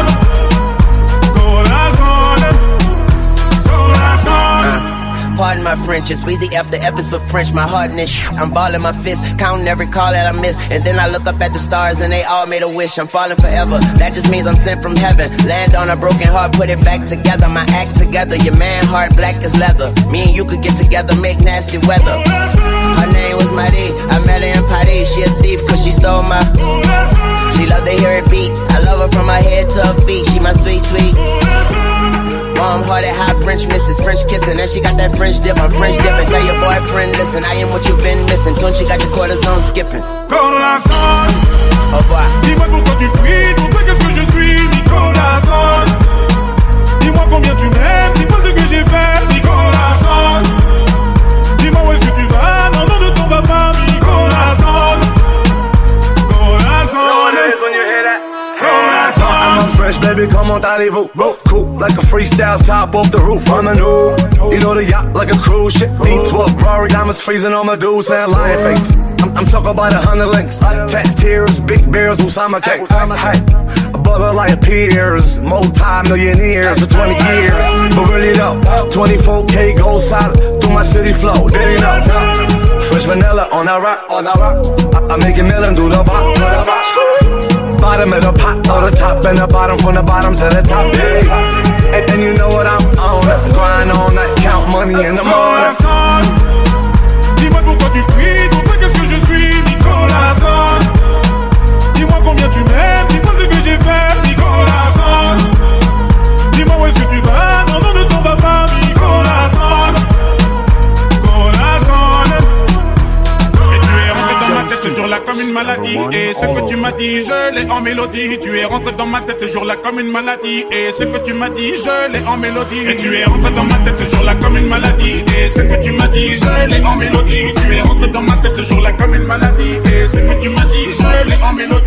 Pardon my French, it's Weezy after F is for French. My hardness, I'm balling my fist, counting every call that I miss. And then I look up at the stars and they all made a wish. I'm falling forever, that just means I'm sent from heaven. Land on a broken heart, put it back together. My act together, your man heart black as leather. Me and you could get together, make nasty weather. Her name was Marie, I met her in Paris. She a thief cause she stole my. She love to hear it beat, I love her from her head to her feet. She my sweet, sweet. Warm-hearted, high French misses, French kissing, and she got that French dip. I'm French dipping. Tell your boyfriend, listen, I am what you've been missing. Tune, she got your cortisone skipping. Corazon, au revoir. Dis-moi pourquoi tu fuis, dis-moi qu'est-ce que je suis, Nicolas. Dis-moi combien tu m'aimes, dis-moi ce que j'ai fait, Nicolas. Dis-moi où est-ce que tu vas, non, non, ne tombe pas, Nicolas. I'm a fresh baby, comment allez-vous? Cool, like a freestyle top off the roof. I'm a new, you know the yacht like a cruise ship. V12 Rory diamonds freezing on my dudes and lion face. I'm talking about 100 links, tat tears, big bears, Usama cake. Hey, a brother like Peters, multi-millionaires for 20 years. But really though, 24K gold solid through my city flow. Did you know? Fresh vanilla on that rock. I make it million do the pop. Bottom of the pot, or the top and the bottom, from the bottom to the top. Yeah. And you know what I'm on, grind on that, count money in the morning. Dis-moi pourquoi tu fuis, corazon. Dis-moi combien tu m'aimes, dis-moi ce que j'ai fait, mi corazon. Dis-moi où est-ce que tu vas, dans le nom de ton papa, mi corazon. Corazon. Et tu es rentré dans ma tête ce jour-là comme une maladie. Et ce que tu m'as dit, je l'ai en mélodie. Tu es rentré dans ma tête ce jour-là comme une maladie. Et ce que tu m'as dit, je l'ai en mélodie. Et tu es rentré dans ma tête ce jour-là comme une maladie. Et ce que tu m'as dit, je l'ai en mélodie. Tu es rentré dans ma tête ce jour-là comme une maladie. Et ce que tu m'as dit, je l'ai en mélodie.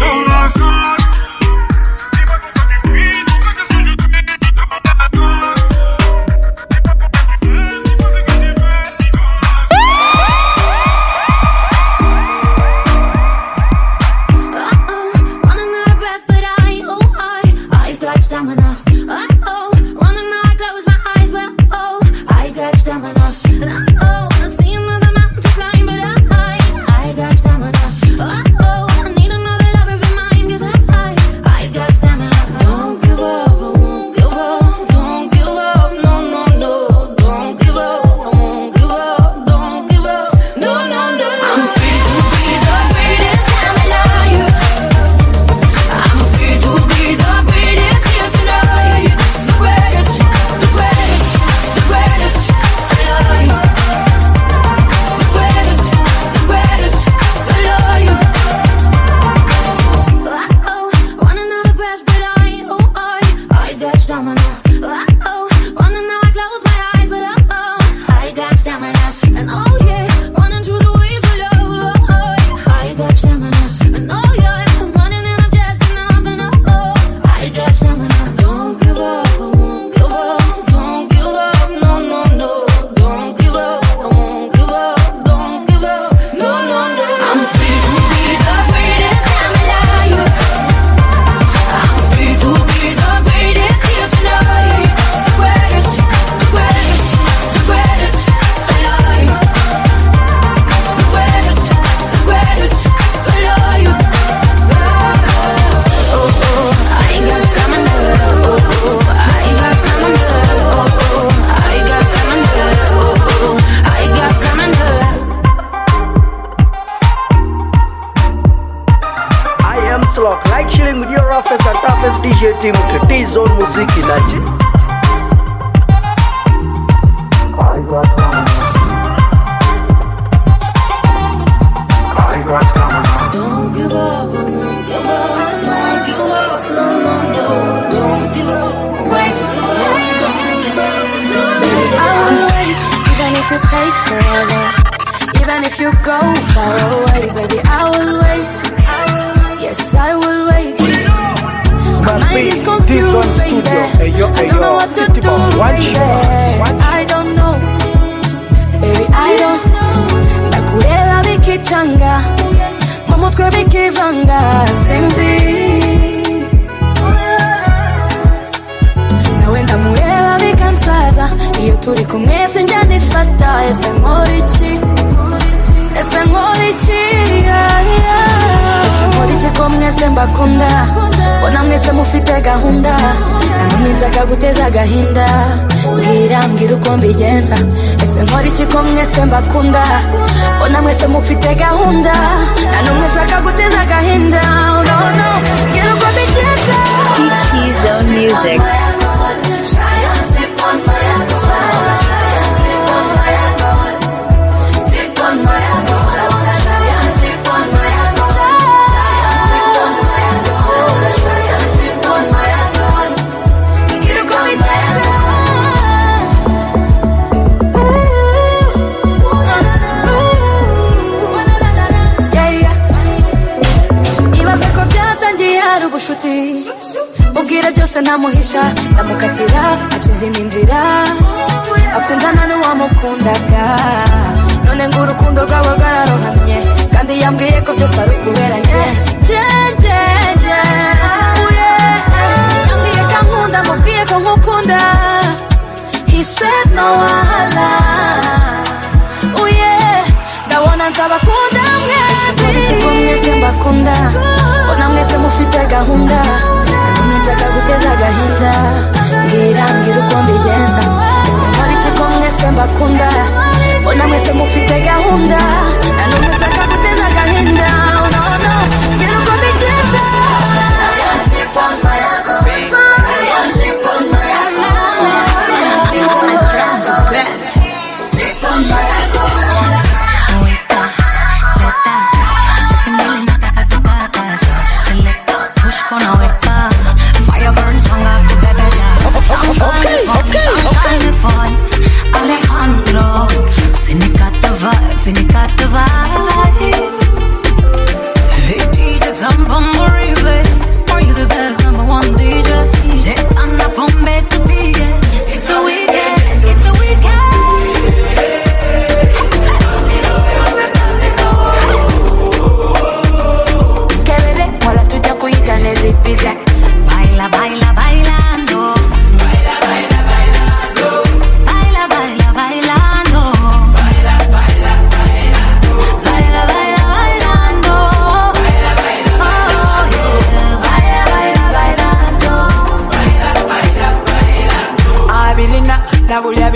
Mbakunda ona mwese mufite gahunda na numwe nshaka guteza gahinda no no ngero ko bigenza Peachy Zone Music. Ubwira byose ntamuhisha ndamukatira aciza indi nzira akundana n'uwamukundaga none ngo urukundo rwabo rwararohamye kandi yambwiye ko byose ari ukubera njye yambwiye ko ankunda mubwiye ko nkukunda he said no wahala ndabona nzabakunda mwese ko mwese mbakunda bona mwese mufite gahunda nshaka guteza gahinda mbwira uko mbigenza ese nkora iki ko mwese mbakunda bona mwese mufite gahunda na numwe nshaka guteza gahinda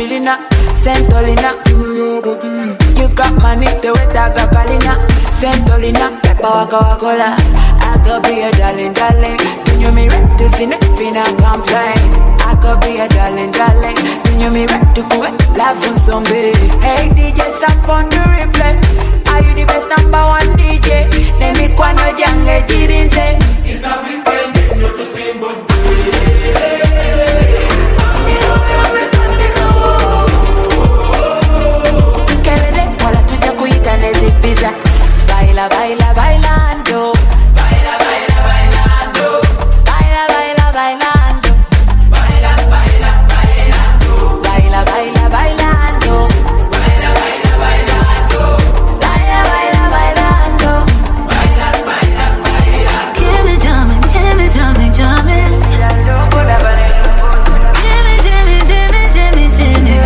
Bilina, Sentolina. You got money to wet a gagalina, Sentolina, Peppa Waka Wakola. I could be a darling, darling. Do you me right to see nothing I complain? I could be a darling, darling. Do you me right to go laugh on some big? Hey DJ, stop on the replay. Are you the best number one DJ? Let me quando jange jirinse. It's a weekend, not to sing but Visa. Baila, baila, bailando. Baila, baila, bailando. Baila, baila, bailando. Baila, baila, bailando. Baila, baila, bailando. Baila, baila, bailando. Baila, baila, bailando. Baila, baila, bailando. Give me jamming, jamming, jamming. Give me jamming, jamming, jamming.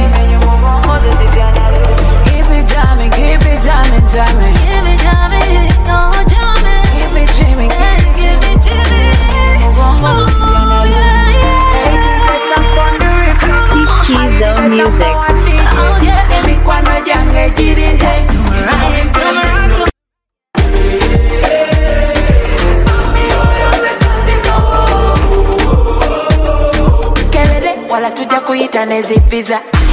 Keep it jamming, jamming. Give me jamming, no jamming. Keep me dreaming, give me jamming. Oh yeah. T Zone Music. Oh yeah. Let me quando jange jirinse. Kelele wala tuja kuita nezi visa.